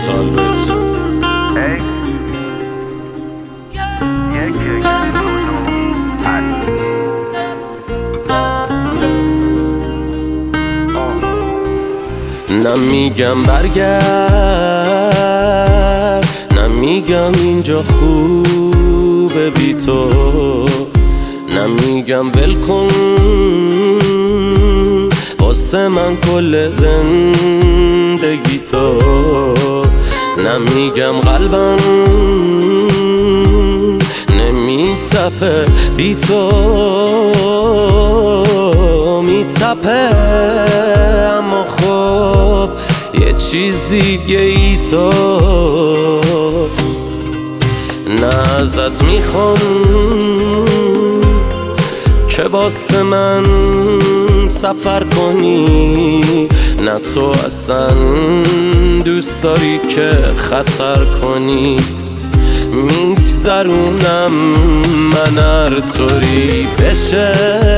طلبت نمیگم برگرد، نمیگم اینجا خوبه بی تو، نمیگم ول کن واسه من کل زندگی تو، نمیگم قلبم نمیتپه بی تو، میتپه اما خب یه چیز دیگه ای تو، نه ازت میخوام که واسه من سفر کنی، نه تو اصلا دوست داری که خطر کنی، میگذرونم من هر طوری بشه،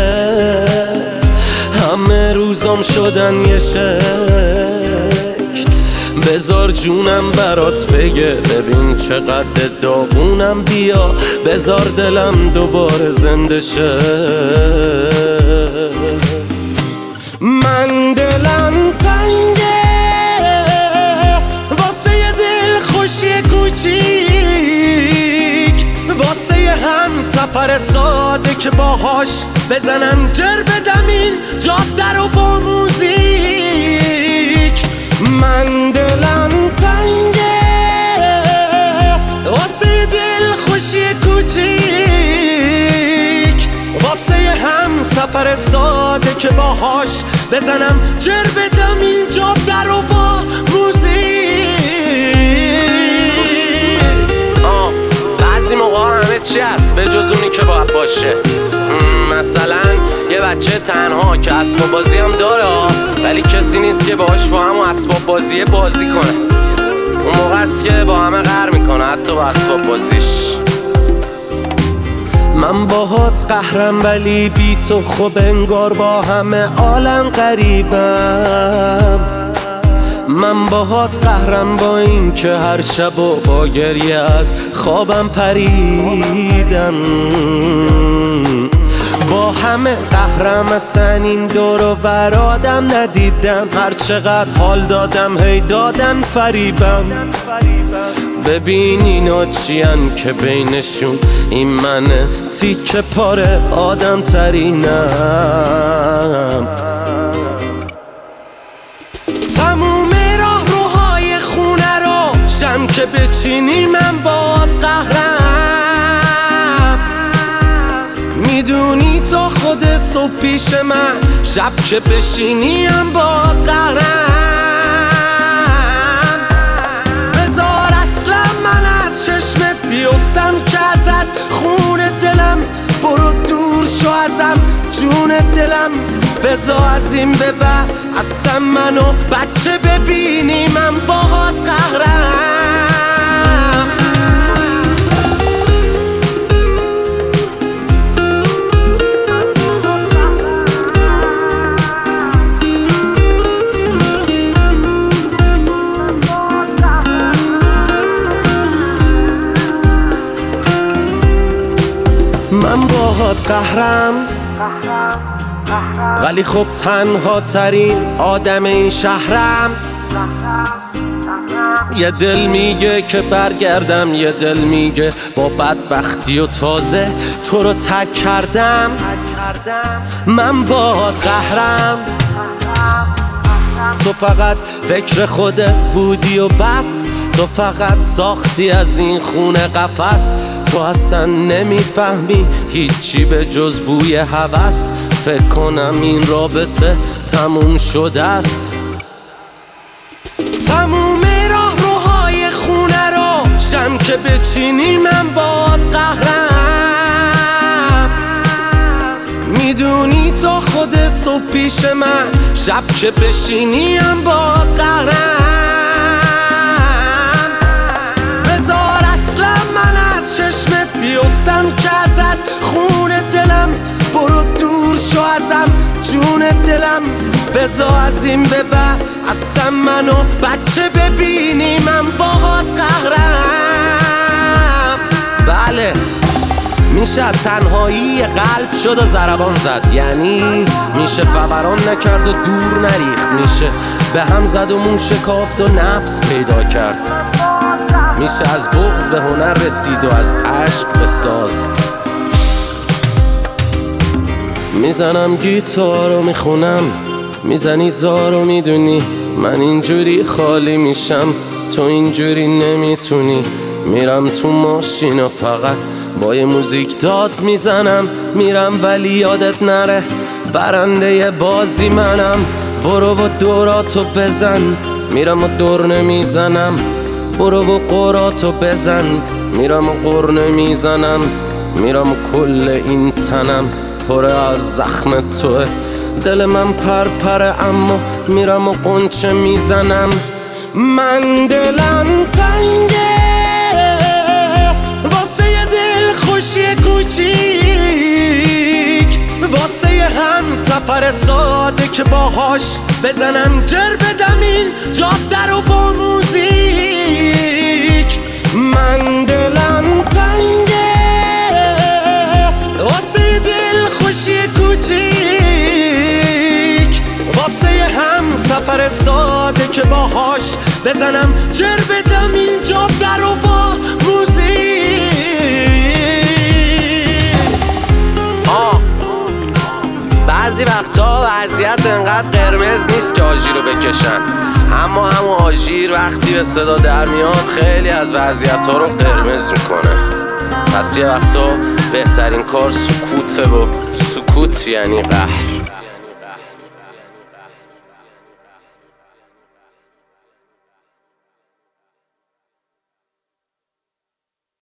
همه روزام شدن یه شکل، بذار جونم برات بگه ببین چقدر داغونم، بیا بذار دلم دوباره زنده شه، من دلم تنگه واسه یه دل خوشی کوچیک، واسه یه هم سفر ساده که باهاش بزنم جر بدم این جاده رو با موزیک، من دلم تنگه واسه یه دل خوشی کوچیک، واسه یه هم سفر ساده که باهاش بزنم جر بدم این جاده رو با موزیک. بعضی موقع همه چی هست به جز اونی که باید باشه، مثلا یه بچه تنها که اسباب بازی هم داره ولی کسی نیست که باهاش با هم اسباب بازی بازی کنه، اون موقع است که با همه قهر میکنه حتی با اسباب بازیش. من باهات قهرم ولی بی تو خب انگار با همه عالم غریبم، من باهات قهرم با این که هر شب و با گریه از خوابم پریدم، با همه قهرم اصلا این دور و ور آدم ندیدم، هر چقدر حال دادم هی دادن فریبم، ببین اینا چیان که بینشون این منه تیکه پاره آدم ترینم، تموم راه روهای خونه رو شم که بچینی من باد قهرم، میدونی تا خود صبح پیش من شب که بشینی هم باد قهرم، بذار اصلا من از چشمت بیفتم که ازت خون دلم، برو دور شو ازم جون دلم، بذار از این به بعد اصلا منو بچه ببینی من باهات قهرم. من باهات قهرم ولی خب تنها ترین آدم این شهرم، یه دل میگه که برگردم، یه دل میگه با بدبختی و تازه تو رو تک کردم، من باهات قهرم، تو فقط فکر خودت بودی و بس، تو فقط ساختی از این خونه قفس، تو اصلا نمیفهمی هیچی به جز بوی هوس، فکر کنم این رابطه تموم شده است، تموم راه روهای خونه رو شم که بچینی من باد قهرم، میدونی تا خود صبح پیش من شب که بشینی هم باد قهرم، بذار اصلا من از چشمت بیفتم که ازت خون دلم، برو دور شو ازم جون دلم، بذار از این به بعد اصلا منو بچه ببینی من باهات قهرم. بله میشه تنهایی قلب شد و ضربان زد، یعنی میشه فوران نکرد و دور نریخت، میشه به هم زد و مون شکافت و نبض پیدا کرد، میشه از بغض به هنر رسید و از عشق به ساز. میزنم گیتار و میخونم، میزنی زار و میدونی من اینجوری خالی میشم، تو اینجوری نمیتونی. میرم تو ماشین و فقط با یه موزیک داد میزنم، میرم ولی یادت نره برنده بازی منم. برو و دوراتو بزن، میرم و دور نمیزنم. برو و قراتو بزن، میرم و قر نمیزنم. میرم و کل این تنم پر از زخم توه، دل من پرپره اما میرم و قنچه میزنم. من دلم تنگه واسه یه دل خوشی کوچیک، واسه یه هم سفر ساده که باهاش بزنم جر بدم این جاده رو با موزیک. من دلم تنگه واسه یه دل خوشی کوچیک، واسه یه هم سفر ساده که باهاش بزنم جر بدم این جاده رو با موزیک. بعضی وقتا وضعیت انقدر قرمز نیست که آژیر رو بکشن، اما همون آژیر وقتی به صدا در میاد خیلی از وضعیت ها رو قرمز میکنه. پس یه وقتا بهترین کار سکوته و سکوت یعنی قهر.